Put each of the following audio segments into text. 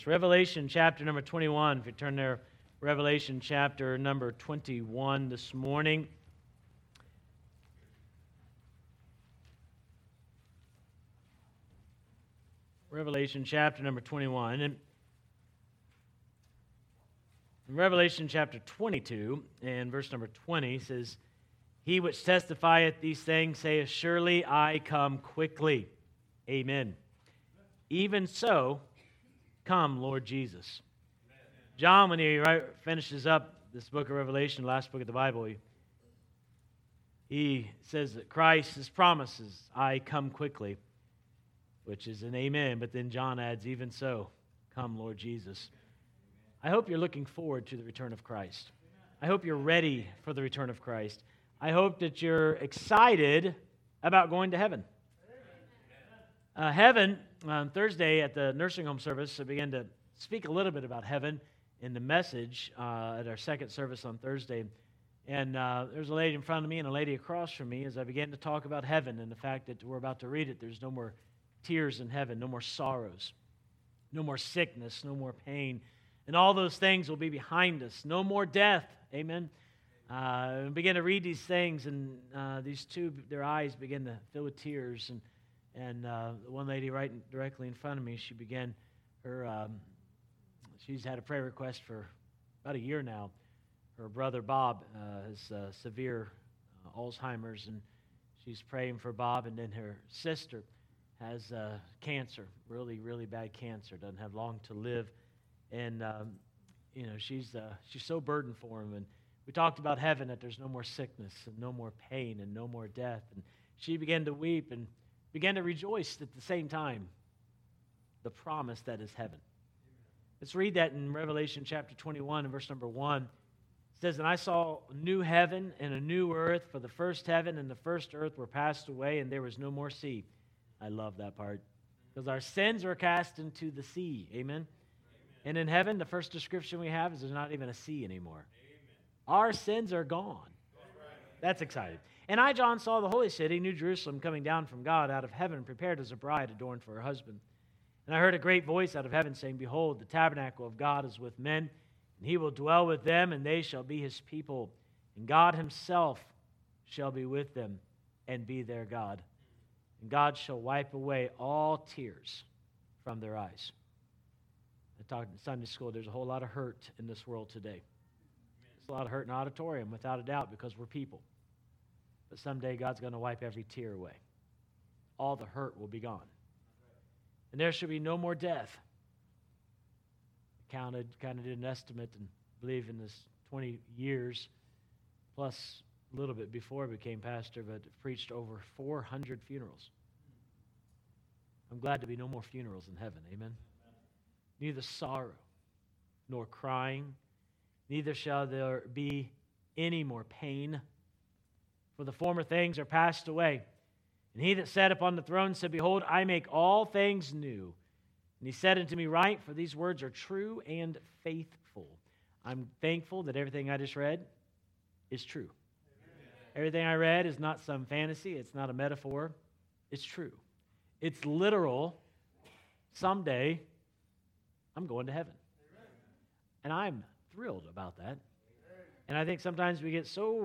Revelation chapter number 21. If you turn there, Revelation chapter number 21 this morning. Revelation chapter number 21. And in Revelation chapter 22 and verse number 20 says, "He which testifieth these things saith, Surely I come quickly. Amen. Even so, come, Lord Jesus." John, when he finishes up this book of Revelation, last book of the Bible, he says that Christ's promises, "I come quickly," which is an amen. But then John adds, "Even so, come, Lord Jesus." I hope you're looking forward to the return of Christ. I hope you're ready for the return of Christ. I hope that you're excited about going to heaven. Heaven, on Thursday at the nursing home service, I began to speak a little bit about heaven in the message at our second service on Thursday. And there's a lady in front of me and a lady across from me as I began to talk about heaven and the fact that we're about to read it. There's no more tears in heaven, no more sorrows, no more sickness, no more pain. And all those things will be behind us. No more death. Amen. I began to read these things, and these two, their eyes began to fill with tears. And the one lady right directly in front of me, she began her, she's had a prayer request for about a year now. Her brother Bob has severe Alzheimer's, and she's praying for Bob. And then her sister has cancer, really, really bad cancer, doesn't have long to live. And, she's so burdened for him. And we talked about heaven, that there's no more sickness and no more pain and no more death. And she began to weep and began to rejoice at the same time, the promise that is heaven. Let's read that in Revelation chapter 21 and verse number 1. It says, "And I saw a new heaven and a new earth, for the first heaven and the first earth were passed away, and there was no more sea." I love that part, because our sins were cast into the sea. Amen? And in heaven, the first description we have is there's not even a sea anymore. Amen. Our sins are gone. That's exciting. "And I, John, saw the holy city, New Jerusalem, coming down from God out of heaven, prepared as a bride adorned for her husband. And I heard a great voice out of heaven saying, Behold, the tabernacle of God is with men, and he will dwell with them, and they shall be his people. And God himself shall be with them and be their God. And God shall wipe away all tears from their eyes." I talked in Sunday school, there's a whole lot of hurt in this world today. There's a lot of hurt in the auditorium, without a doubt, because we're people. But someday God's going to wipe every tear away. All the hurt will be gone. And there shall be no more death. I kind of did an estimate, and believe in this 20 years, plus a little bit before I became pastor, but preached over 400 funerals. I'm glad to be no more funerals in heaven. Amen. Neither sorrow nor crying, neither shall there be any more pain, for the former things are passed away. And he that sat upon the throne said, Behold, I make all things new. And he said unto me, Write, for these words are true and faithful. I'm thankful that everything I just read is true. Amen. Everything I read is not some fantasy. It's not a metaphor. It's true. It's literal. Someday, I'm going to heaven. Amen. And I'm thrilled about that. Amen. And I think sometimes we get so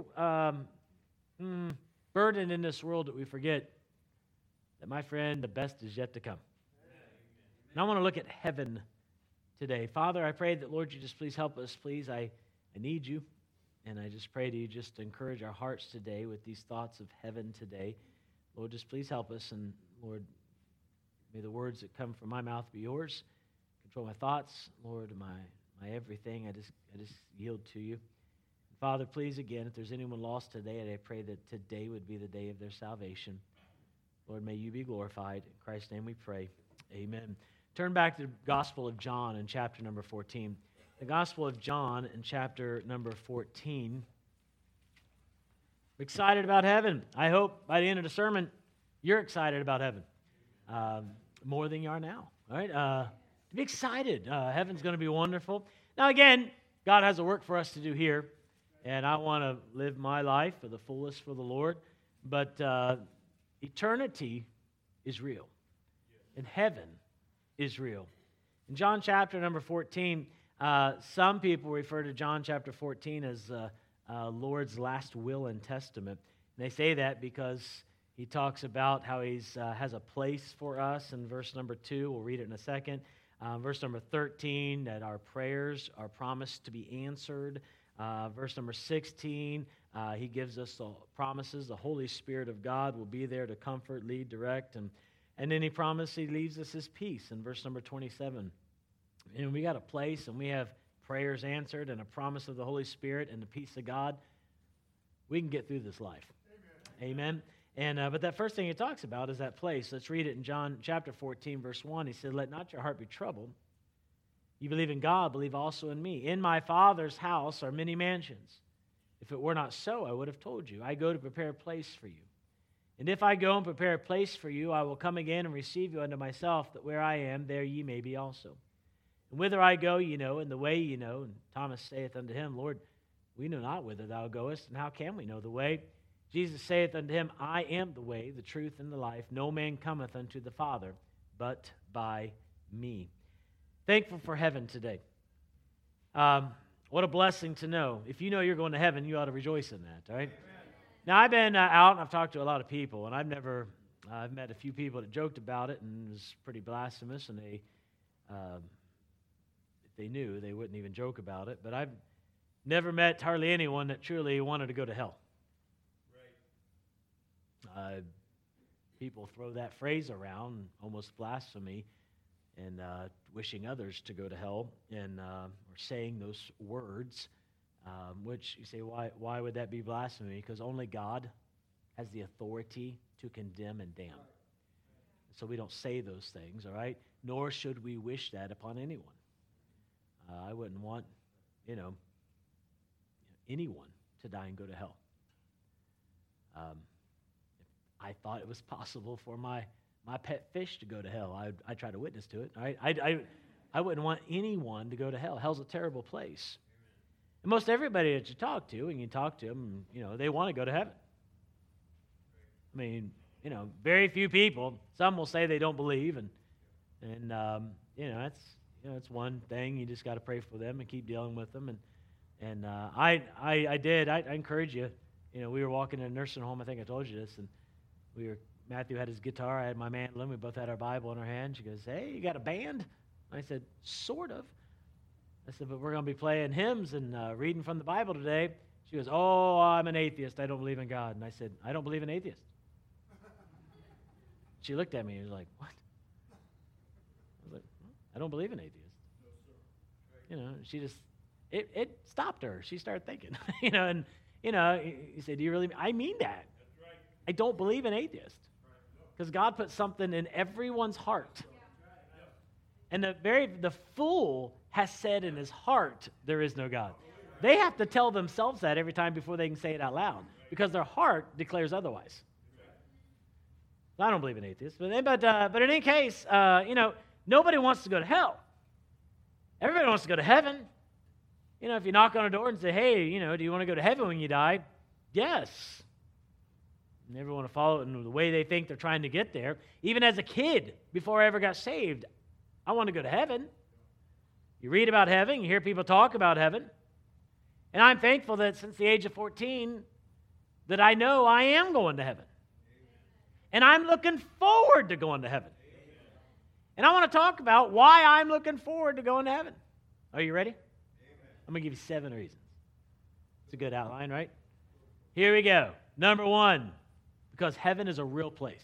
burdened in this world that we forget that, my friend, the best is yet to come. Amen. And I want to look at heaven today. Father, I pray that, Lord, you just please help us. Please, I need you. And I just pray to you just to encourage our hearts today with these thoughts of heaven today. Lord, just please help us. And, Lord, may the words that come from my mouth be yours. Control my thoughts, Lord, my everything. I just yield to you. Father, please, again, if there's anyone lost today, I pray that today would be the day of their salvation. Lord, may you be glorified. In Christ's name we pray. Amen. Turn back to the Gospel of John in chapter number 14. The Gospel of John in chapter number 14. I'm excited about heaven. I hope by the end of the sermon, you're excited about heaven. More than you are now. All right? Be excited. Heaven's going to be wonderful. Now, again, God has a work for us to do here, and I want to live my life for the fullest for the Lord. But eternity is real, and heaven is real. In John chapter number 14, some people refer to John chapter 14 as Lord's last will and testament. And they say that because he talks about how he has a place for us in verse number 2. We'll read it in a second. Verse number 13, that our prayers are promised to be answered. Verse number 16, he gives us the promises. The Holy Spirit of God will be there to comfort, lead, direct. And then he promised he leaves us his peace in verse number 27. And we got a place and we have prayers answered and a promise of the Holy Spirit and the peace of God. We can get through this life. Amen. And but that first thing he talks about is that place. Let's read it in John chapter 14, verse 1. He said, "Let not your heart be troubled. You believe in God, believe also in me. In my Father's house are many mansions. If it were not so, I would have told you. I go to prepare a place for you. And if I go and prepare a place for you, I will come again and receive you unto myself, that where I am, there ye may be also. And whither I go, ye know, and the way ye know." And Thomas saith unto him, "Lord, we know not whither thou goest, and how can we know the way?" Jesus saith unto him, "I am the way, the truth, and the life. No man cometh unto the Father, but by me." Thankful for heaven today. What a blessing to know. If you know you're going to heaven, you ought to rejoice in that, right? Amen. Now, I've been out, and I've talked to a lot of people, and I've met a few people that joked about it, and it was pretty blasphemous, and if they knew, they wouldn't even joke about it. But I've never met hardly anyone that truly wanted to go to hell. Right. People throw that phrase around, almost blasphemy, and wishing others to go to hell, and or saying those words, which you say, why would that be blasphemy? Because only God has the authority to condemn and damn. So we don't say those things, all right? Nor should we wish that upon anyone. I wouldn't want, anyone to die and go to hell. I thought it was possible for my pet fish to go to hell. I'd try to witness to it. Right? I wouldn't want anyone to go to hell. Hell's a terrible place. And most everybody that you talk to, and you talk to them, they want to go to heaven. I mean, very few people. Some will say they don't believe, and that's one thing. You just got to pray for them and keep dealing with them. And I encourage you. We were walking in a nursing home. I think I told you this, and Matthew had his guitar. I had my mandolin. We both had our Bible in our hand. She goes, "Hey, you got a band?" I said, "Sort of." I said, "But we're going to be playing hymns and reading from the Bible today." She goes, "Oh, I'm an atheist. I don't believe in God." And I said, "I don't believe in atheists." She looked at me and was like, "What?" I was like, "I don't believe in atheists." She just, it stopped her. She started thinking, he said, "Do you really?" I mean that. I don't believe in atheists. Because God put something in everyone's heart. And the fool has said in his heart, there is no God. They have to tell themselves that every time before they can say it out loud. Because their heart declares otherwise. I don't believe in atheists. But in any case, nobody wants to go to hell. Everybody wants to go to heaven. If you knock on a door and say, "Hey, do you want to go to heaven when you die?" Yes. And everyone want to follow it in the way they think they're trying to get there. Even as a kid, before I ever got saved, I want to go to heaven. You read about heaven, you hear people talk about heaven. And I'm thankful that since the age of 14, that I know I am going to heaven. And I'm looking forward to going to heaven. And I want to talk about why I'm looking forward to going to heaven. Are you ready? I'm going to give you 7 reasons. It's a good outline, right? Here we go. Number 1. Because heaven is a real place.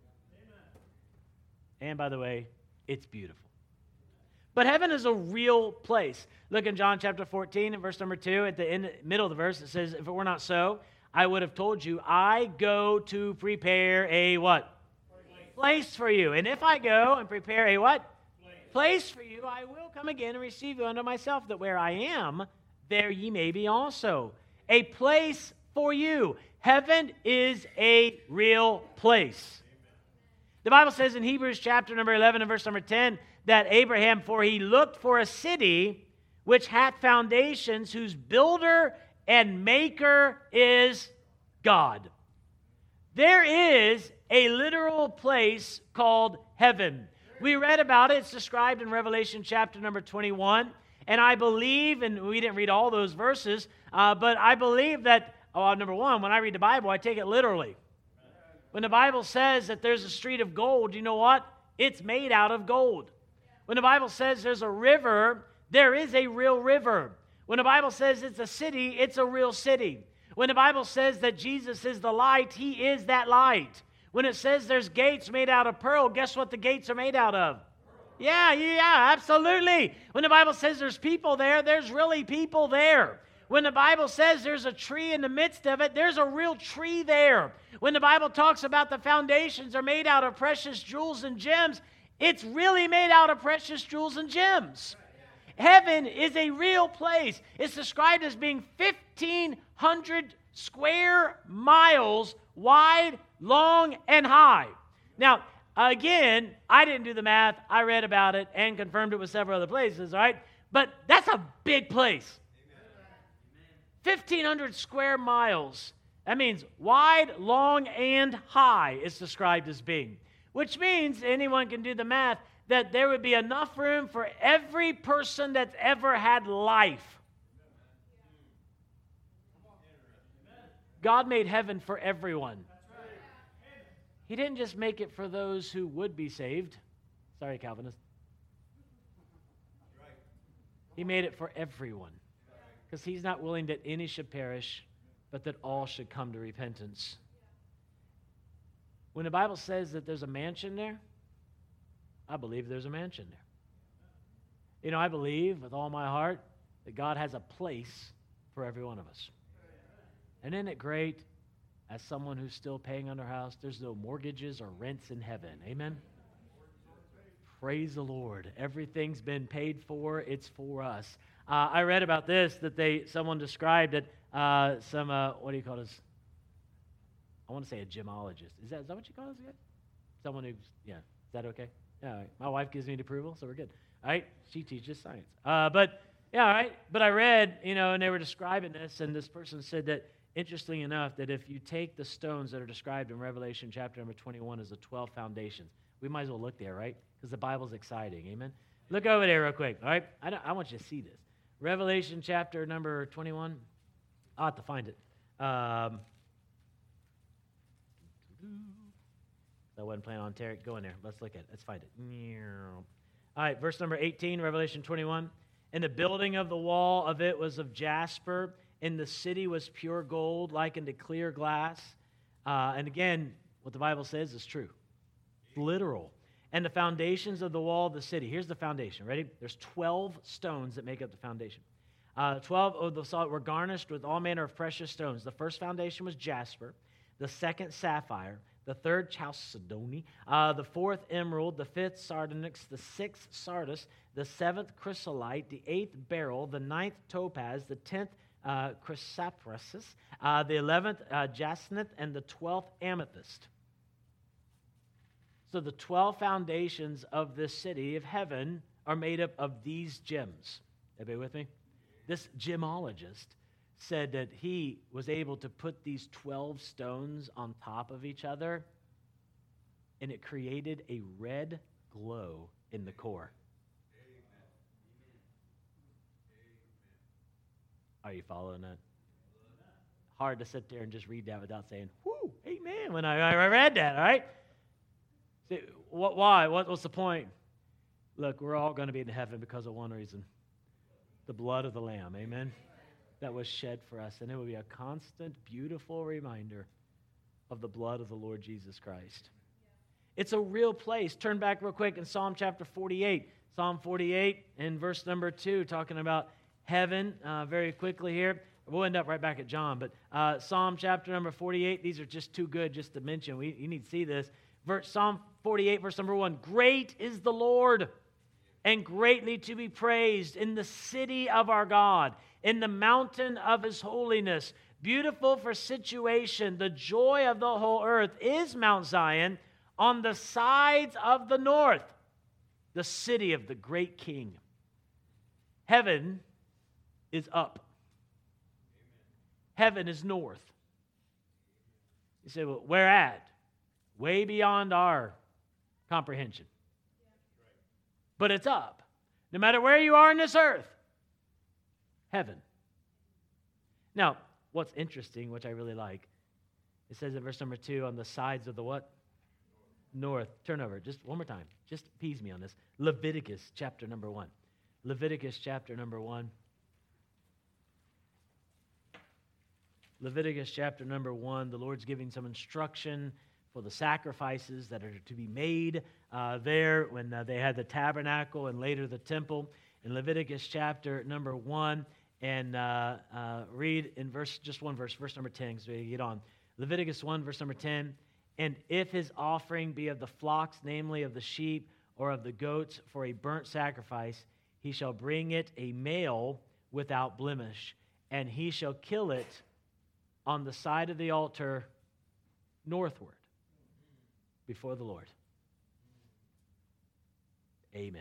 And by the way, it's beautiful. But heaven is a real place. Look in John chapter 14 and verse number 2. At the middle of the verse, it says, "If it were not so, I would have told you, I go to prepare a" what? Place for you. And if I go and prepare a what? Place for you, I will come again and receive you unto myself, that where I am, there ye may be also. A place for you. Heaven is a real place. The Bible says in Hebrews chapter number 11 and verse number 10 that Abraham, for he looked for a city which hath foundations, whose builder and maker is God. There is a literal place called heaven. We read about it. It's described in Revelation chapter number 21. And I believe, and we didn't read all those verses, but I believe that, number one, when I read the Bible, I take it literally. When the Bible says that there's a street of gold, you know what? It's made out of gold. When the Bible says there's a river, there is a real river. When the Bible says it's a city, it's a real city. When the Bible says that Jesus is the light, he is that light. When it says there's gates made out of pearl, guess what the gates are made out of? Yeah, absolutely. When the Bible says there's people there, there's really people there. When the Bible says there's a tree in the midst of it, there's a real tree there. When the Bible talks about the foundations are made out of precious jewels and gems, it's really made out of precious jewels and gems. Heaven is a real place. It's described as being 1,500 square miles wide, long, and high. Now, again, I didn't do the math. I read about it and confirmed it with several other places, all right? But that's a big place. 1,500 square miles. That means wide, long, and high it's described as being. Which means anyone can do the math that there would be enough room for every person that's ever had life. God made heaven for everyone. He didn't just make it for those who would be saved. Sorry, Calvinist. He made it for everyone. Because he's not willing that any should perish, but that all should come to repentance. When the Bible says that there's a mansion there, I believe there's a mansion there. You know, I believe with all my heart that God has a place for every one of us. And isn't it great, as someone who's still paying on their house, there's no mortgages or rents in heaven. Amen? Praise the Lord. Everything's been paid for. It's for us. I read about this, that someone described it, what do you call this? I want to say a gemologist. Is that what you call this again? Someone who's, is that okay? Yeah, all right. My wife gives me the approval, so we're good. All right? She teaches science. All right. But I read, and they were describing this, and this person said that, interestingly enough, that if you take the stones that are described in Revelation chapter number 21 as the 12 foundations, we might as well look there, right? Because the Bible's exciting, amen? Look over there real quick, all right? I want you to see this. Revelation chapter number 21. I'll have to find it. I wasn't planning on going there. Let's look at it. Let's find it. All right, verse number 18, Revelation 21. And the building of the wall of it was of jasper, and the city was pure gold, like unto clear glass. And again, what the Bible says is true. It's literal. And the foundations of the wall of the city. Here's the foundation. Ready? There's 12 stones that make up the foundation. 12 of the salt were garnished with all manner of precious stones. The first foundation was jasper. The second, sapphire. The third, chalcedony. The fourth, emerald. The fifth, sardonyx. The sixth, sardis. The seventh, chrysolite. The eighth, beryl. The ninth, topaz. The 10th, chrysoprasus. The 11th, jacinth. And the 12th, amethyst. So the 12 foundations of this city of heaven are made up of these gems. Everybody with me? This gemologist said that he was able to put these 12 stones on top of each other, and it created a red glow in the core. Are you following that? Hard to sit there and just read that without saying, whoo, amen, when I read that, all right? See, why? What's the point? Look, we're all going to be in heaven because of one reason. The blood of the Lamb, amen? That was shed for us. And it will be a constant, beautiful reminder of the blood of the Lord Jesus Christ. It's a real place. Turn back real quick in Psalm chapter 48. Psalm 48 and verse number 2, talking about heaven very quickly here. We'll end up right back at John. But Psalm chapter number 48, these are just too good just to mention. You need to see this. Psalm 48, verse number 1. Great is the Lord, and greatly to be praised in the city of our God, in the mountain of his holiness. Beautiful for situation, the joy of the whole earth is Mount Zion on the sides of the north, the city of the great King. Heaven is up. Heaven is north. You say, well, where at? Way beyond our comprehension. but it's up. No matter where you are in this earth, heaven. Now, what's interesting, which I really like, it says in verse number 2, on the sides of the what? North. Turn over. Just one more time. Just appease me on this. Leviticus chapter number 1. Leviticus chapter number 1. Leviticus chapter number 1. The Lord's giving some instruction for the sacrifices that are to be made there when they had the tabernacle and later the temple. In Leviticus chapter number 1, and read in verse number 10, so you get on. Leviticus 1, verse number 10. And if his offering be of the flocks, namely of the sheep or of the goats, for a burnt sacrifice, he shall bring it a male without blemish, and he shall kill it on the side of the altar northward before the Lord. Amen.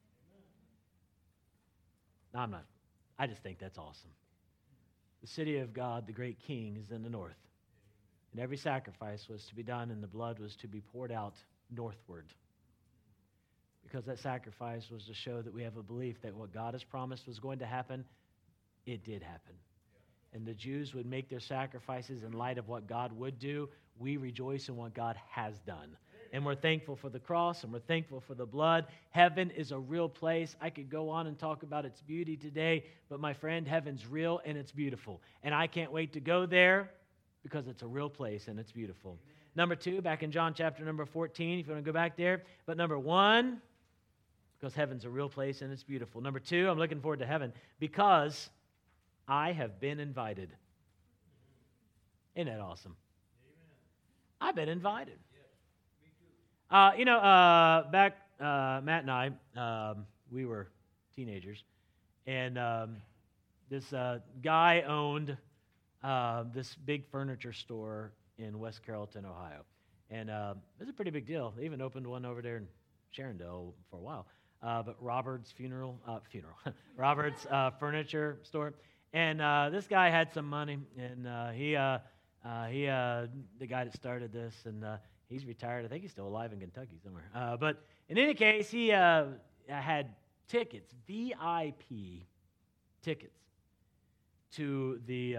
No, I'm not. I just think that's awesome. The city of God, the great King, is in the north. And every sacrifice was to be done, and the blood was to be poured out northward. Because that sacrifice was to show that we have a belief that what God has promised was going to happen, it did happen. And the Jews would make their sacrifices in light of what God would do. We rejoice in what God has done. And we're thankful for the cross, and we're thankful for the blood. Heaven is a real place. I could go on and talk about its beauty today, but my friend, heaven's real and it's beautiful. And I can't wait to go there, because it's a real place and it's beautiful. Number 2, back in John chapter number 14, if you want to go back there. But number 1, because heaven's a real place and it's beautiful. Number 2, I'm looking forward to heaven because I have been invited. Isn't that awesome? Amen. I've been invited. Yes, me too. Back, Matt and I, we were teenagers, and this guy owned this big furniture store in West Carrollton, Ohio. And it was a pretty big deal. They even opened one over there in Sharondale for a while. But Robert's Robert's furniture store. And this guy had some money, and the guy that started this, and he's retired. I think he's still alive in Kentucky somewhere. But in any case, he had tickets, VIP tickets, to the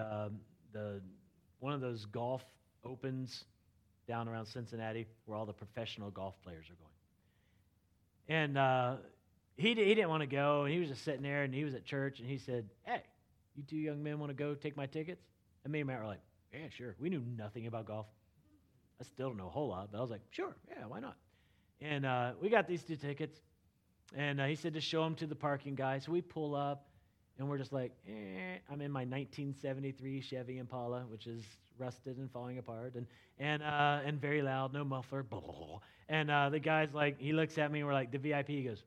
one of those golf opens down around Cincinnati where all the professional golf players are going. And he didn't want to go, and he was just sitting there, and he was at church, and he said, "Hey, you two young men want to go take my tickets?" And me and Matt were like, "Yeah, sure." We knew nothing about golf. I still don't know a whole lot, but I was like, "Sure, yeah, why not?" And we got these 2 tickets, and he said to show them to the parking guy. So we pull up, and we're just like, I'm in my 1973 Chevy Impala, which is rusted and falling apart, and very loud, no muffler. And the guy's like, he looks at me, and we're like, the VIP, he goes,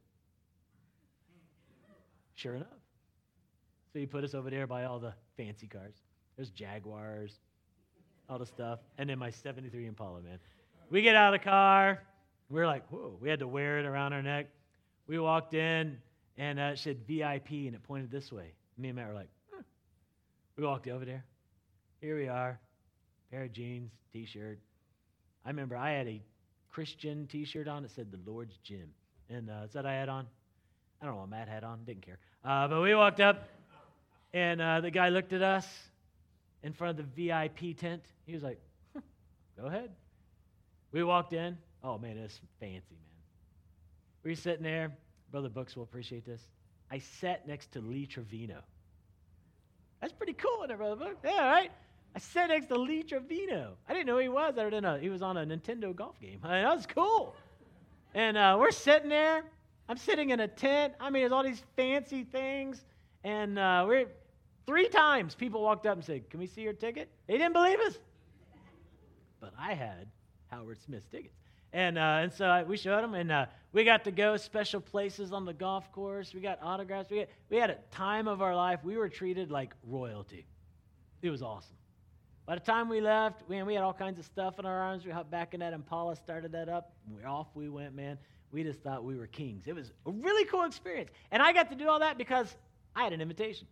sure enough. So he put us over there by all the fancy cars. There's Jaguars, all the stuff, and then my 73 Impala, man. We get out of the car. We're like, whoa. We had to wear it around our neck. We walked in, and it said VIP, and it pointed this way. Me and Matt were like, We walked over there. Here we are, pair of jeans, T-shirt. I remember I had a Christian T-shirt on that said the Lord's Gym, and that's what I had on. I don't know what Matt had on, didn't care. But we walked up, and the guy looked at us in front of the VIP tent. He was like, go ahead. We walked in. Oh, man, it's fancy, man. We were sitting there. Brother Books will appreciate this. I sat next to Lee Trevino. That's pretty cool, isn't it, Brother Books? Yeah, right? I sat next to Lee Trevino. I didn't know who he was. Other than he was on a Nintendo golf game. I mean, that was cool. And we're sitting there. I'm sitting in a tent. I mean, there's all these fancy things. And we're 3 times people walked up and said, can we see your ticket? They didn't believe us. But I had Howard Smith's tickets. And so we showed them, and we got to go special places on the golf course. We got autographs. We had a time of our life. We were treated like royalty. It was awesome. By the time we left, we had all kinds of stuff in our arms. We hopped back in that Impala, started that up, and off we went, man. We just thought we were kings. It was a really cool experience. And I got to do all that because I had an invitation.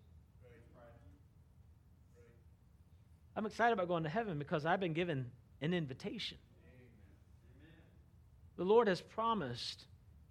I'm excited about going to heaven because I've been given an invitation. The Lord has promised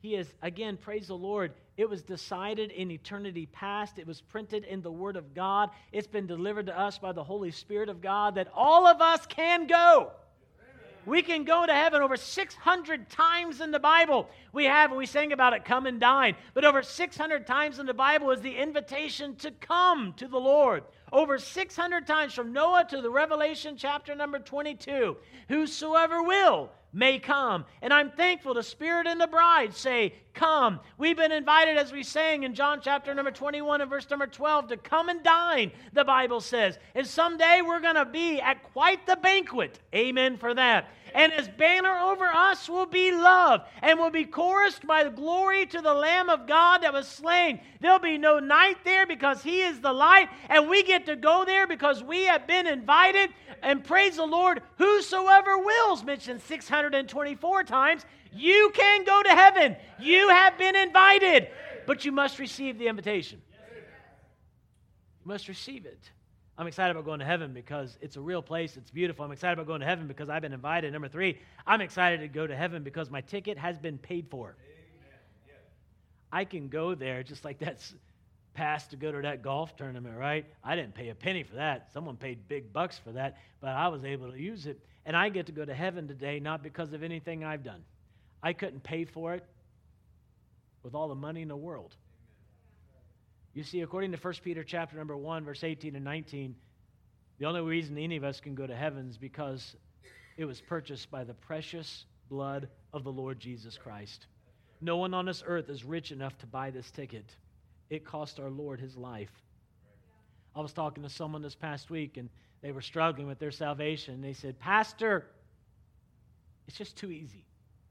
He is, again, praise the Lord, it was decided in eternity past. It was printed in the Word of God. It's been delivered to us by the Holy Spirit of God that all of us can go. We can go to heaven over 600 times in the Bible. We sang about it, come and dine. But over 600 times in the Bible is the invitation to come to the Lord. Over 600 times from Noah to the Revelation chapter number 22. Whosoever will may come. And I'm thankful the Spirit and the bride say, come. We've been invited, as we sang in John chapter number 21 and verse number 12, to come and dine, the Bible says. And someday we're going to be at quite the banquet. Amen for that. And his banner over us will be love, and will be chorused by the glory to the Lamb of God that was slain. There'll be no night there because he is the light, and we get to go there because we have been invited. And praise the Lord, whosoever wills, mentioned 624 times, you can go to heaven. You have been invited, but you must receive the invitation. You must receive it. I'm excited about going to heaven because it's a real place. It's beautiful. I'm excited about going to heaven because I've been invited. Number 3, I'm excited to go to heaven because my ticket has been paid for. Yes. I can go there just like that's pass to go to that golf tournament, right? I didn't pay a penny for that. Someone paid big bucks for that, but I was able to use it. And I get to go to heaven today not because of anything I've done. I couldn't pay for it with all the money in the world. You see, according to 1 Peter chapter number 1, verse 18 and 19, the only reason any of us can go to heaven is because it was purchased by the precious blood of the Lord Jesus Christ. No one on this earth is rich enough to buy this ticket. It cost our Lord his life. I was talking to someone this past week, and they were struggling with their salvation. They said, Pastor, it's just too easy.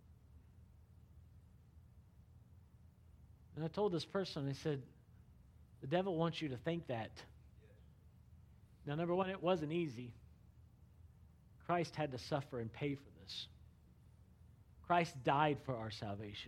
And I told this person, I said, the devil wants you to think that. Now, number one, it wasn't easy. Christ had to suffer and pay for this. Christ died for our salvation.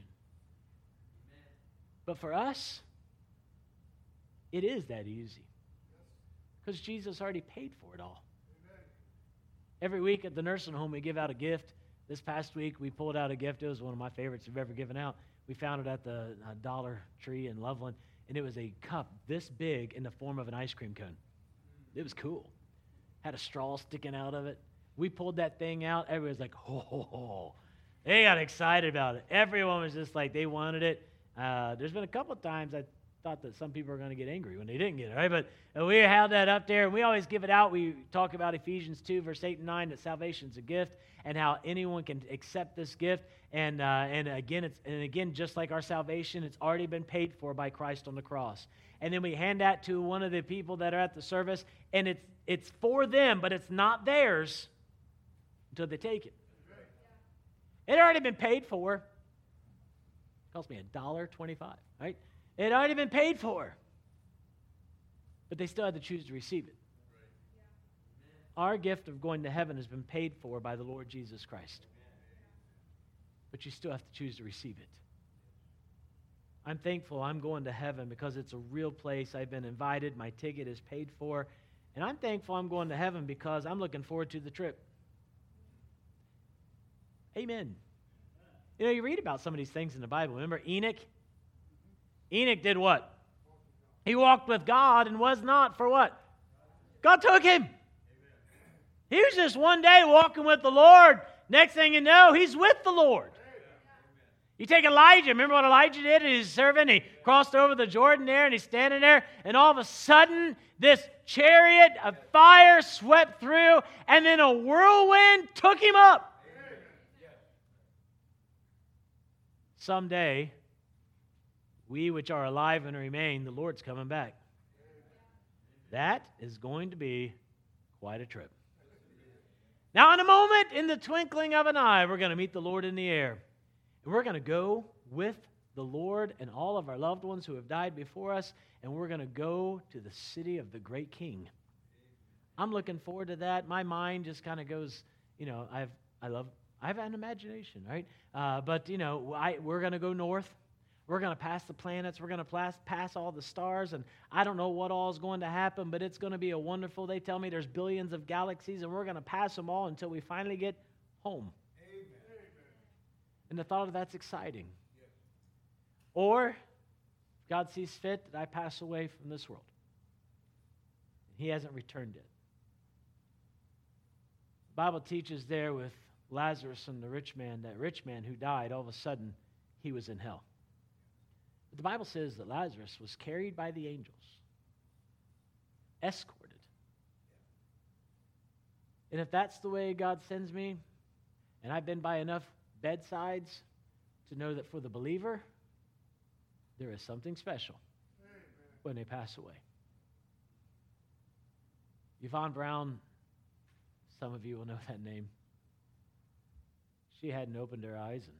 But for us, it is that easy. Because Jesus already paid for it all. Every week at the nursing home, we give out a gift. This past week, we pulled out a gift. It was one of my favorites we've ever given out. We found it at the Dollar Tree in Loveland. And it was a cup this big in the form of an ice cream cone. It was cool. Had a straw sticking out of it. We pulled that thing out. Everybody was like, ho, ho, ho. They got excited about it. Everyone was just like, they wanted it. There's been a couple of times I thought that some people were going to get angry when they didn't get it, right? But we held that up there, and we always give it out. We talk about Ephesians 2, verse 8 and 9, that salvation's a gift, and how anyone can accept this gift. And again, just like our salvation, it's already been paid for by Christ on the cross. And then we hand that to one of the people that are at the service, and it's for them, but it's not theirs until they take it. It had already been paid for. It cost me $1.25, right? It had already been paid for. But they still had to choose to receive it. Our gift of going to heaven has been paid for by the Lord Jesus Christ. But you still have to choose to receive it. I'm thankful I'm going to heaven because it's a real place. I've been invited. My ticket is paid for. And I'm thankful I'm going to heaven because I'm looking forward to the trip. Amen. You know, you read about some of these things in the Bible. Remember Enoch? Enoch did what? He walked with God and was not for what? God took him. He was just one day walking with the Lord. Next thing you know, he's with the Lord. You take Elijah. Remember what Elijah did? He's serving. He crossed over the Jordan there, and he's standing there. And all of a sudden, this chariot of fire swept through, and then a whirlwind took him up. Someday, we which are alive and remain, the Lord's coming back. That is going to be quite a trip. Now, in a moment, in the twinkling of an eye, we're going to meet the Lord in the air. And we're going to go with the Lord and all of our loved ones who have died before us, and we're going to go to the city of the great King. I'm looking forward to that. My mind just kind of goes, you know, I have an imagination, right? But, you know, we're going to go north. We're going to pass the planets. We're going to pass all the stars. And I don't know what all is going to happen, but it's going to be a wonderful. They tell me there's billions of galaxies, and we're going to pass them all until we finally get home. Amen. And the thought of that's exciting. Yes. Or, if God sees fit, that I pass away from this world. He hasn't returned yet. The Bible teaches there with Lazarus and the rich man, that rich man who died, all of a sudden, he was in hell. But the Bible says that Lazarus was carried by the angels, escorted. And if that's the way God sends me, and I've been by enough bedsides to know that for the believer, there is something special when they pass away. Yvonne Brown, some of you will know that name. She hadn't opened her eyes in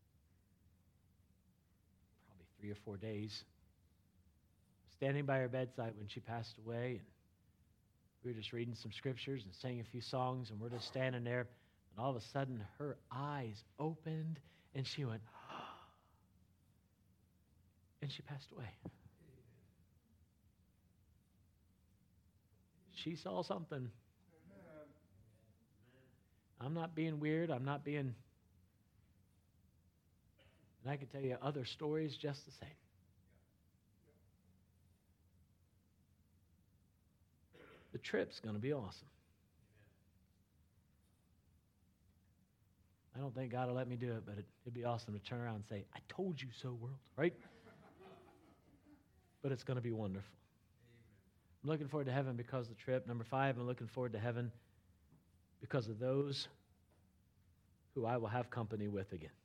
probably 3 or 4 days. Standing by her bedside when she passed away, and we were just reading some scriptures and sang a few songs, and we're just standing there, and all of a sudden her eyes opened, and she went, and she passed away. She saw something. I'm not being weird. I'm not being... And I can tell you other stories just the same. The trip's going to be awesome. I don't think God will let me do it, but it'd be awesome to turn around and say, I told you so, world, right? But it's going to be wonderful. I'm looking forward to heaven because of the trip. Number 5, I'm looking forward to heaven because of those who I will have company with again.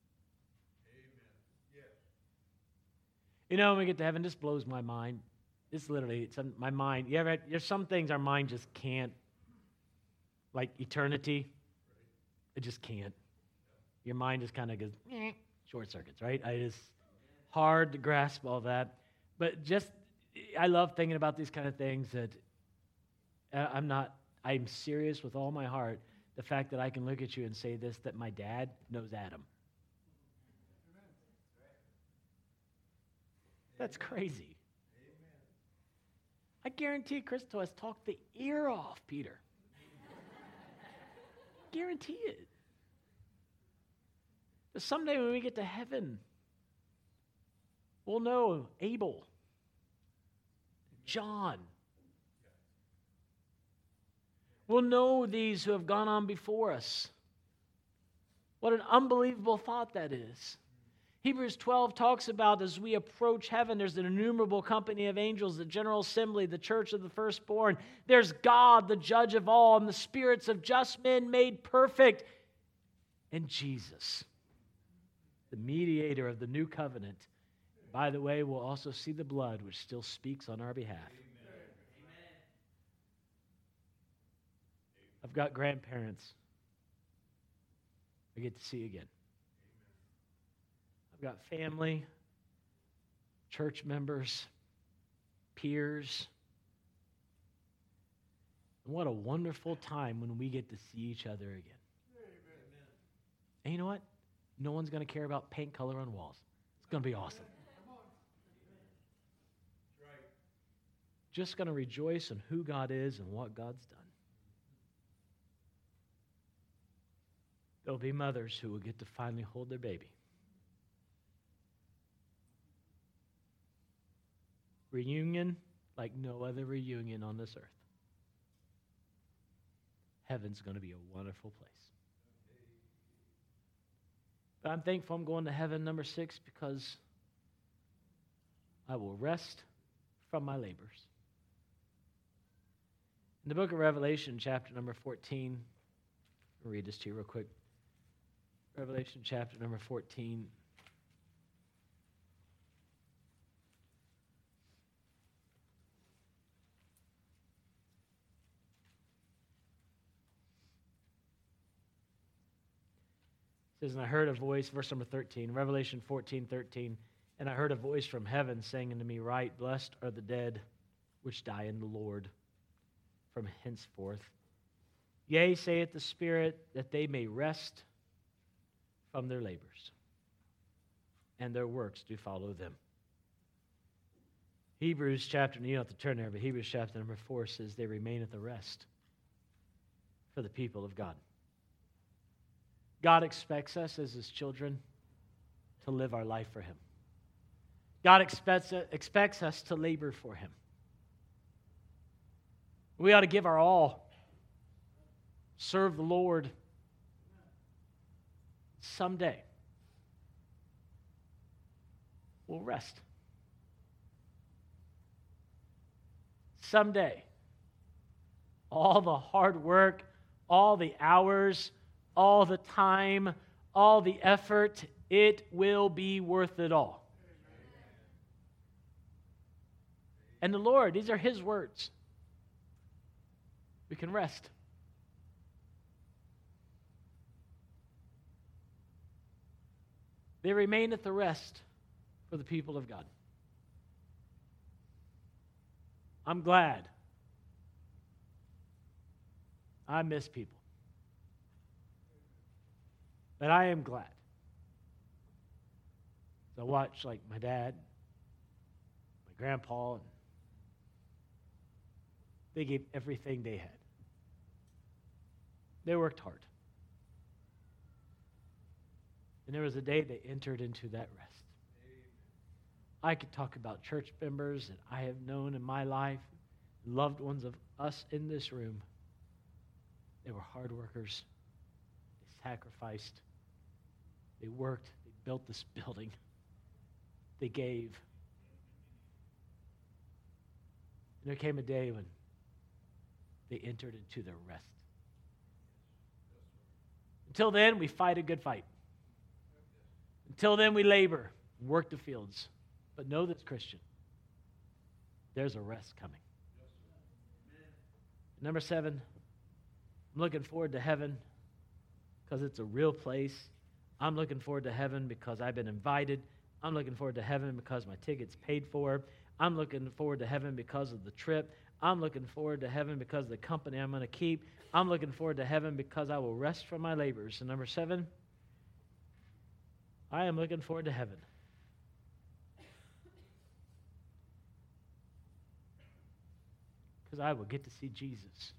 Amen. Yes. You know, when we get to heaven, this blows my mind. It's literally, my mind. There's some things our mind just can't, like eternity. It just can't. Your mind just kind of goes, short circuits, right? It's hard to grasp all that. But I love thinking about these kind of things that I'm serious with all my heart. The fact that I can look at you and say this, that my dad knows Adam. That's crazy. I guarantee Crystal has talked the ear off Peter. Guarantee it. But someday when we get to heaven, we'll know Abel, John. We'll know these who have gone on before us. What an unbelievable thought that is. Hebrews 12 talks about as we approach heaven, there's an innumerable company of angels, the general assembly, the church of the firstborn. There's God, the judge of all, and the spirits of just men made perfect. And Jesus, the mediator of the new covenant. By the way, we'll also see the blood which still speaks on our behalf. Amen. I've got grandparents I get to see again. I've got family, church members, peers. And what a wonderful time when we get to see each other again. Amen. And you know what? No one's going to care about paint color on walls. It's going to be awesome. Just going to rejoice in who God is and what God's done. There'll be mothers who will get to finally hold their baby. Reunion like no other reunion on this earth. Heaven's going to be a wonderful place. But I'm thankful I'm going to heaven, number 6, because I will rest from my labors. In the book of Revelation, chapter number 14, I'll read this to you real quick. Revelation, chapter number 14. It says, and I heard a voice, verse number 13, Revelation 14:13, and I heard a voice from heaven saying unto me, Write, blessed are the dead which die in the Lord from henceforth. Yea, saith the Spirit, that they may rest from their labors, and their works do follow them. Hebrews chapter, you don't have to turn there, but Hebrews chapter number 4 says they remain at the rest for the people of God. God expects us as His children to live our life for Him. God expects us to labor for him. We ought to give our all, serve the Lord. Someday, we'll rest. Someday, all the hard work, all the hours, all the time, all the effort, it will be worth it all. And the Lord, these are his words. We can rest. There remaineth the rest for the people of God. I'm glad. I miss people. But I am glad. So I watch like my dad, my grandpa, and they gave everything they had. They worked hard. And there was a day they entered into that rest. I could talk about church members that I have known in my life, loved ones of us in this room. They were hard workers. They sacrificed. They worked. They built this building. They gave. And there came a day when they entered into their rest. Until then, we fight a good fight. Until then, we labor, work the fields. But know this, Christian, there's a rest coming. Number 7, I'm looking forward to heaven because it's a real place. I'm looking forward to heaven because I've been invited. I'm looking forward to heaven because my ticket's paid for. I'm looking forward to heaven because of the trip. I'm looking forward to heaven because of the company I'm going to keep. I'm looking forward to heaven because I will rest from my labors. And number 7, I am looking forward to heaven because I will get to see Jesus.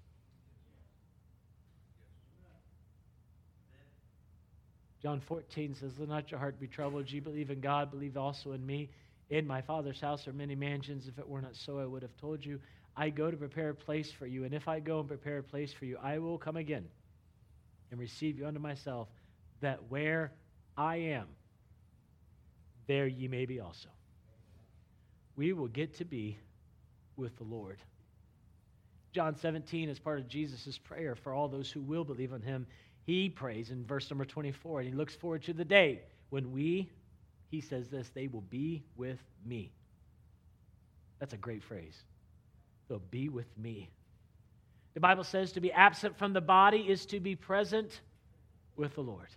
John 14 says, "Let not your heart be troubled. You believe in God, believe also in me. In my Father's house are many mansions. If it were not so, I would have told you. I go to prepare a place for you. And if I go and prepare a place for you, I will come again and receive you unto myself, that where I am, there ye may be also." We will get to be with the Lord. John 17 is part of Jesus' prayer for all those who will believe on him. He prays in verse number 24, and he looks forward to the day when he says this, "They will be with me." That's a great phrase. They'll be with me. The Bible says to be absent from the body is to be present with the Lord.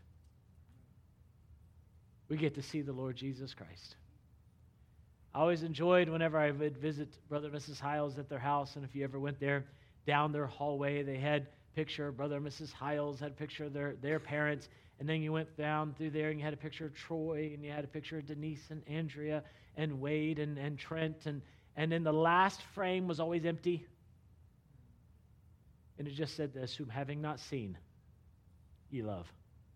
We get to see the Lord Jesus Christ. I always enjoyed whenever I would visit Brother and Mrs. Hiles at their house, and if you ever went there, down their hallway, they had a picture of Brother and Mrs. Hiles, had a picture of their parents, and then you went down through there and you had a picture of Troy, and you had a picture of Denise and Andrea and Wade and Trent, and then the last frame was always empty. And it just said this, "Whom having not seen, ye love."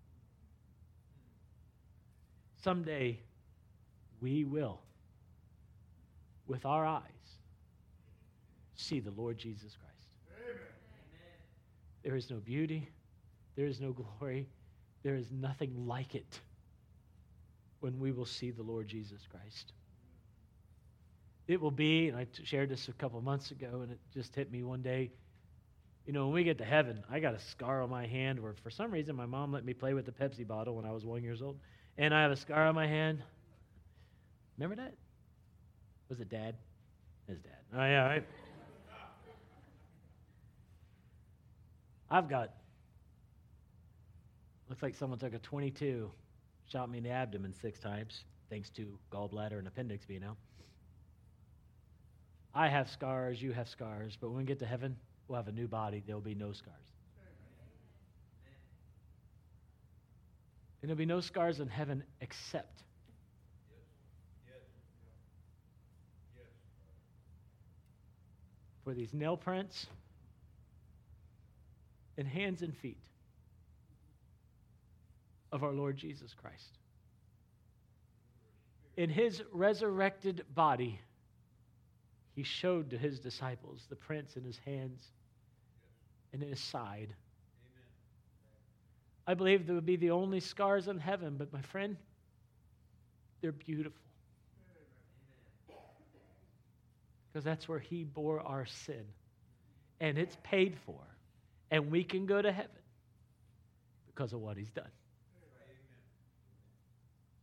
Someday, we will, with our eyes, see the Lord Jesus Christ. Amen. There is no beauty, there is no glory, there is nothing like it when we will see the Lord Jesus Christ. It will be, and I shared this a couple months ago, and it just hit me one day. You know, when we get to heaven, I got a scar on my hand where for some reason my mom let me play with the Pepsi bottle when I was 1 year old. And I have a scar on my hand. Remember that? Was it Dad? His dad. Oh, yeah, right? I've got, looks like someone took a .22, shot me in the abdomen 6 times, thanks to gallbladder and appendix being out. I have scars, you have scars, but when we get to heaven, we'll have a new body. There will be no scars. And there'll be no scars in heaven except for these nail prints and hands and feet of our Lord Jesus Christ. in his resurrected body, he showed to his disciples the prints in his hands and in his side. I believe they would be the only scars in heaven, but my friend, they're beautiful. Because that's where he bore our sin. And it's paid for. And we can go to heaven because of what he's done.